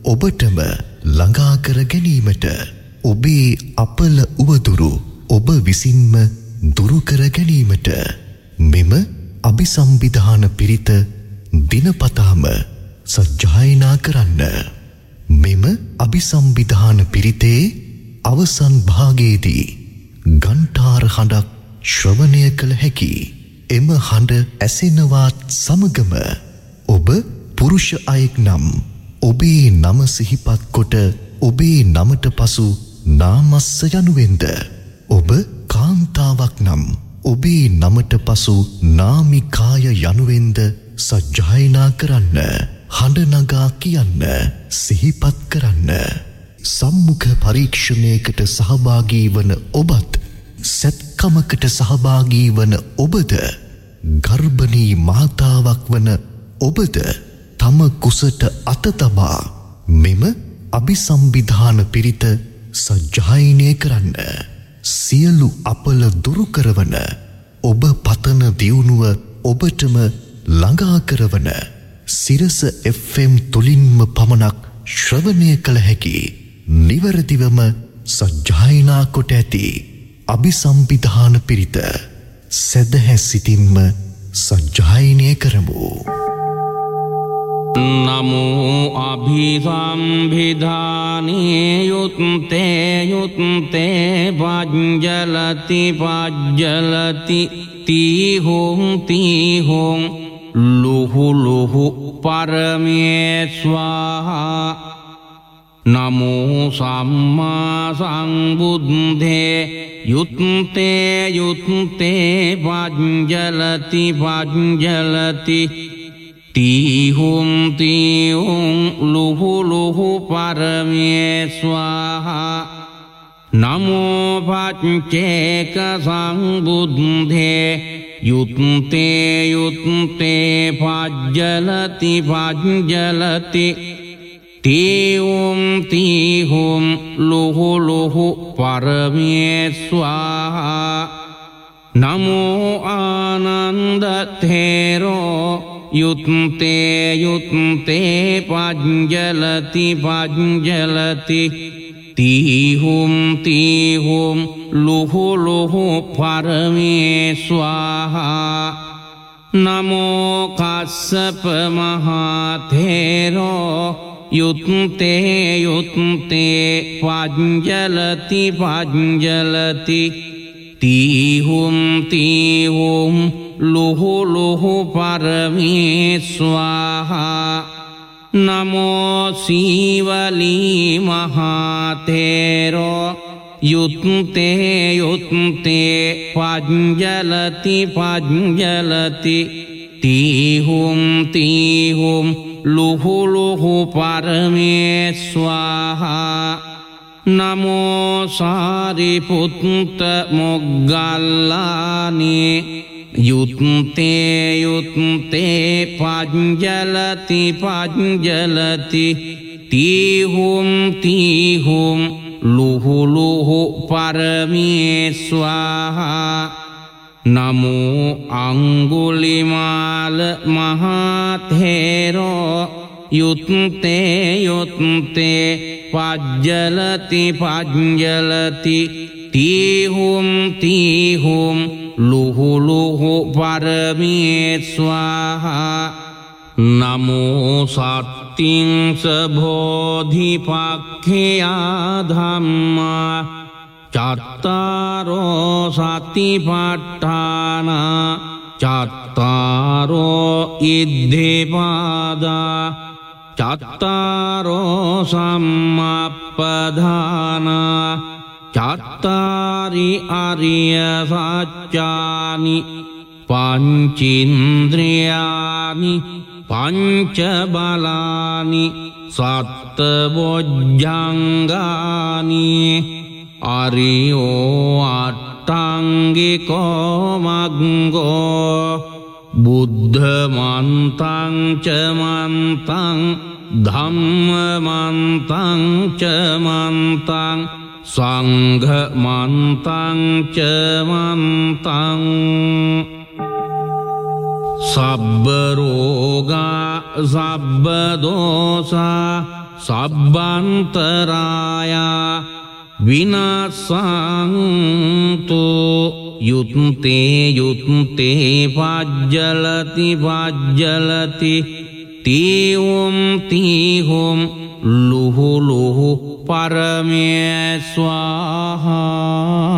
ඔබටම ළඟා කර ගැනීමට ඔබේ අපල උවදුරු ඔබ විසින්ම දුරු කර ගැනීමට මෙම අභිසම්විධාන පිරිත දිනපතාම සජ්ජායනා කරන්න. මෙම අභිසම්විධාන පිරිතේ අවසන් භාගයේදී ගන්ඨාර හඬක් ශ්‍රවණය කළ හැකි. එම හඬ ඇසෙනවත් සමගම ඔබ පුරුෂ අයෙක් නම් ඔබේ නම සිහිපත් කොට ඔබේ නමට පසු නාමස්ස යනුවෙන්ද, ඔබ කාන්තාවක් නම් ඔබේ නමට පසු නාමිකාය යනුවෙන්ද සජ්ජායනා කරන්න. හඬ නගා කියන්න, සිහිපත් කරන්න. සම්මුඛ පරීක්ෂණයකට සහභාගී වන ඔබත්, සැත්කමකට සහභාගී වන ඔබද, ගර්භණී මාතාවක් වන ඔබද තම කුසට අත තබා මෙම අභිසම්විධාන පිරිත සජ්ජායනය කරන්න. සියලු අපල දුරු කරවන, ඔබ පතන දියුණුව ඔබටම ළඟා කරවන, සිරස FM තුලින්ම පමණක් ශ්‍රවණය කළ හැකි, නිවැරදිවම සජ්ජායනා කොට ඇති අභිසම්විධාන පිරිත සදහැ සිතින්ම සජ්ජායනය කරමු. නමෝ අභිසම්විධානේ යුත්තේ යුත්තේ පජ්ජලති පජ්ජලති තීහොං තීහොං ලුහු ලුහු පරමේස්වාහා. නමෝ සම්මා සංබුද්ධේ යුත්තේ යුත්තේ පජ්ජලති පජ්ජලති තීහොං තීහොං ලුහු ලුහු පරමේස්වාහා. නමෝ පච්චේක සංබුද්ධේ යුත්තේ යුත්තේ පජ්ජලති පජ්ජලති තීහොං තීහොං ලුහු ලුහු පරමේස්වාහා. නමෝ ආනන්ද තේරෝ යුත්තේ යුත්තේ පජ්ජලති පජ්ජලති තීහොං තීහොං ලුහු ලුහු පරමේස්වාහා. නමෝ කස්සප මහතේරෝ යුත්තේ යුත්තේ පජ්ජලති පජ්ජලති තීහොං තීහොං ලුහු ලුහු පරමේස්වාහා. නමෝ සීවලී මහතේරෝ යුත්තේ යුත්තේ පජ්ජලති පජ්ජලති තීහොං තීහොං ලුහු ලුහු පරමේස්වාහා. නමෝ සාරිපුත්ත මොග්ගල්ලානේ යුත්තේ යුත්තේ පජ්ජලති පජ්ජලති තීහොං තීහොං ලුහු ලුහු පරමේස්වාහා. නමෝ අංගුලිමාල මහතේරෝ යුත්තේ යුත්තේ පජ්ජලති පජ්ජලති තීහොං තීහොං ලුහු ලුහු පරමේස්වාහා. නමෝ සත්තිංස බෝධිපක්ඛයා ධම්මා චත්තාරෝ සතිපට්ඨාන චත්තාරෝ ඉද්ධිපාදා චත්තාරෝ සම්මප්පදාන චත්තාරි අරිය සත්‍යානි පංචින්ද්‍රියානි පංච බලානි සත්බොජ්ජංගානි අරියෝ අට්ඨංගිකෝ මග්ගෝ බුද්ධ මන්තං ච මන්තං ධම්ම මන්තං ච මන්තං සංඝ මන්තං ච මන්තං. සබ්බ රෝගා සබ්බ දෝසා සබ්බන්තරායා විනාසන්තු යුත්තේ පජ්ජලති තීහුම් ලුහු පරමේ ස්වාහා